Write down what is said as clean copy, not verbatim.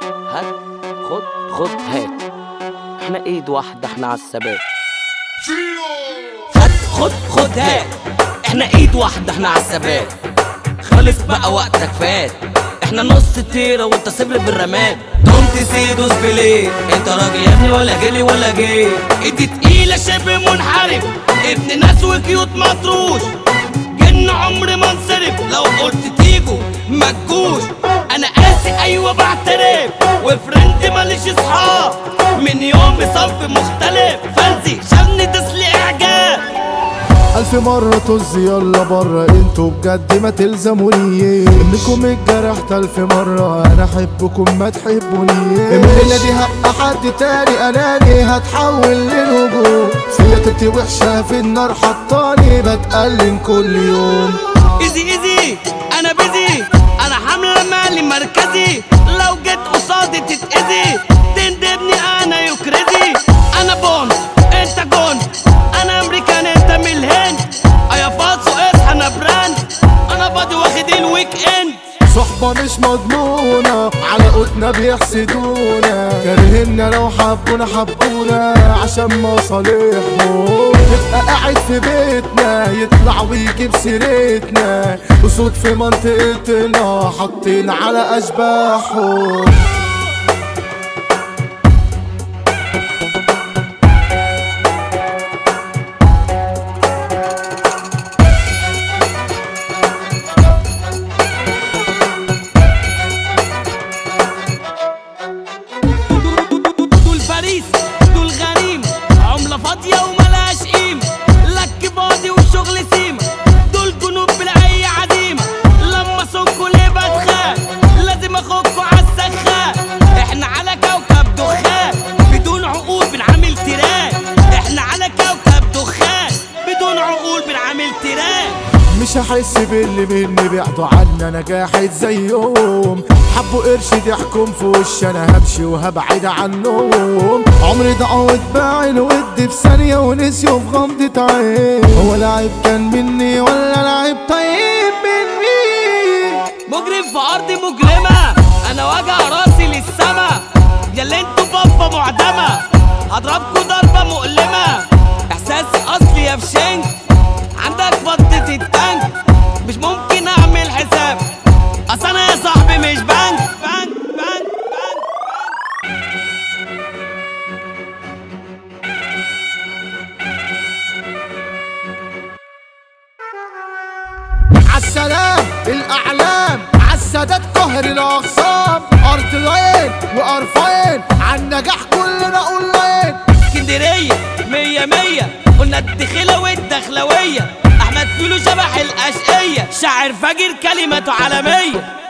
هات خد خد هات، احنا ايد واحدة احنا عالثبات. هات خد خد هات، احنا ايد واحدة احنا عالثبات. خلص بقى وقتك فات، احنا نص تيرة وانت صفر بالرماد. قمت سيدوس بليه، انت راجل يا ابني ولا جلي ولا جي. ايدي تقيلة شبه منحرف، ابن ناس وكيوت مطروش. جن عمر ما انصرف، لو قلت تيجوا ما تجوش. انا قاسي ايوه بعترف، وفرنت ماليش اصحاب. من يومي صنف مختلف، فانزي شغلني تسلي اعجاب. 1000 مرة طز يلا برا، انتوا بجد ما تلزمونيش. انكم اتجرحت 1000 مرة، انا احبكم ما تحبونيش. المدينة دي هبقى حد تاني اناني، هتحول للهجوم. فيا تبتي وحشة في النار حطاني، بتألم كل يوم. ايزي ايزي انا بيزي، انا حاملة مالي مركزي. لو جيت قصادي تتأذي، تندبني انا يوكريزي. انا بوند انت جون، انا امريكان انت من الهند. ايا فاصو اصحى انا براند، انا فاضي واخد الويك اند. صحبة مش مضمونة، على قوتنا بيحسدونا. كارهنا لو حبونا حبونا عشان مصالحهم. تبقى قاعد في بيتنا يطلع ويجيب سيرتنا. أسود في منطقتنا حاطين على أشباحهم. دول غريم، عملة فاضية وملهاش قيمة. لك فاضي والشغل سيمة، دول جنوب بلا أي عزيمة. لما صنكوا ليه بتخاف، لازم أخدكوا عالسخان. احنا على كوكب دخان، بدون عقول بنعمل تراك. احنا على كوكب دخان، بدون عقول بنعمل تراك. مش هحس باللي مني بعدوا عنا، انا جاحد زيهم. حبوا قرش ضحكم في وشي، انا همشي وهبعد عنهم. عمري ضاع واتباع الود في ثانية ونسيوا في غمضة عين. هو لعيب كان مني ولا لعيب طيب مني؟ مجرم في ارض مجرمة، انا واجع راسي للسما. ياللي انتوا بابا معدمة، هضربكوا ضربة مؤلمة. احساسي اصلي يا فشنك، عندك فضة التانك. مش ممكن اعمل حساب، اصل انا يا صاحبي مش بنك. عالسلام الأعلام، عالسادات قهر الأخصام. أرض العين وقرفين، عالنجاح كلنا أونلاين. اسكندرية 100 100، قلنا الدخلة والدخلوية. أحمد فيلو شبح الأشقية، شاعر فجر كلمته عالمية.